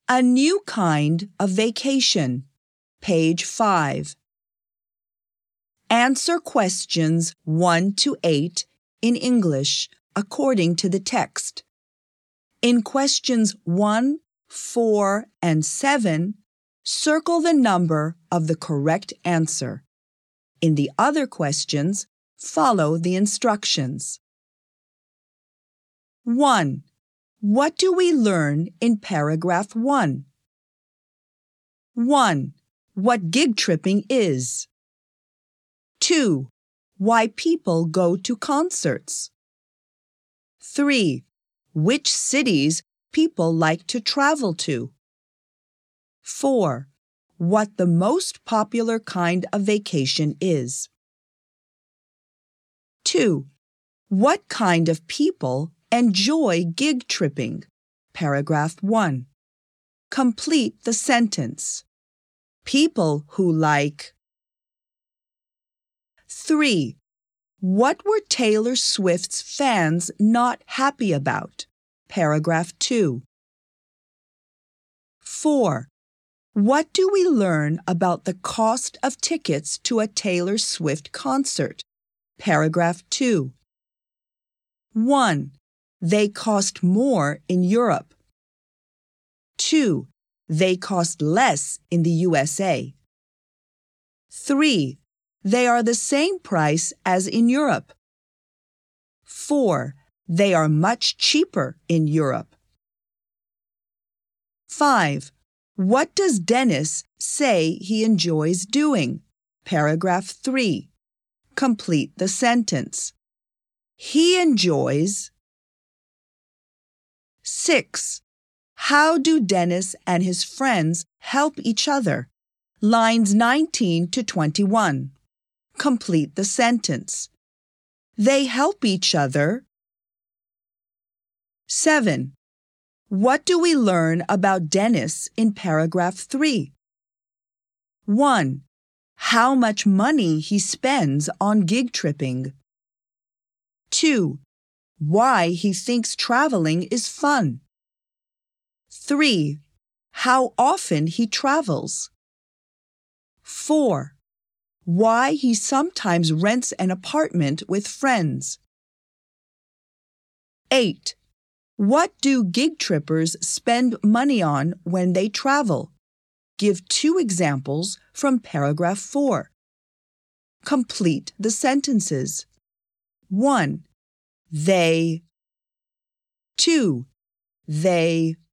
A new kind of vacation. Page 5. Answer questions 1 to 8 in English according to the text. In questions 1, 4, and 7, circle the number of the correct answer. In the other questions, follow the instructions. 1. What do we learn in paragraph 1? 1. What gig tripping is. 2. Why people go to concerts. 3. Which cities people like to travel to. 4. What the most popular kind of vacation is. 2. What kind of people enjoy gig tripping? Paragraph 1. Complete the sentence. People who like. 3. What were Taylor Swift's fans not happy about? Paragraph 2. 4. What do we learn about the cost of tickets to a Taylor Swift concert? Paragraph 2. 1. They cost more in Europe. 2. They cost less in the USA. 3. They are the same price as in Europe. 4. They are much cheaper in Europe. 5. What does Dennis say he enjoys doing? Paragraph 3. Complete the sentence. He enjoys. 6. How do Dennis and his friends help each other? Lines 19 to 21. Complete the sentence. They help each other. 7. What do we learn about Dennis in paragraph 3? 1. How much money he spends on gig tripping. 2. Why he thinks traveling is fun. 3. How often he travels. 4. Why he sometimes rents an apartment with friends. 8. What do gig trippers spend money on when they travel? Give 2 examples from paragraph 4. Complete the sentences. 1. They. 2. They.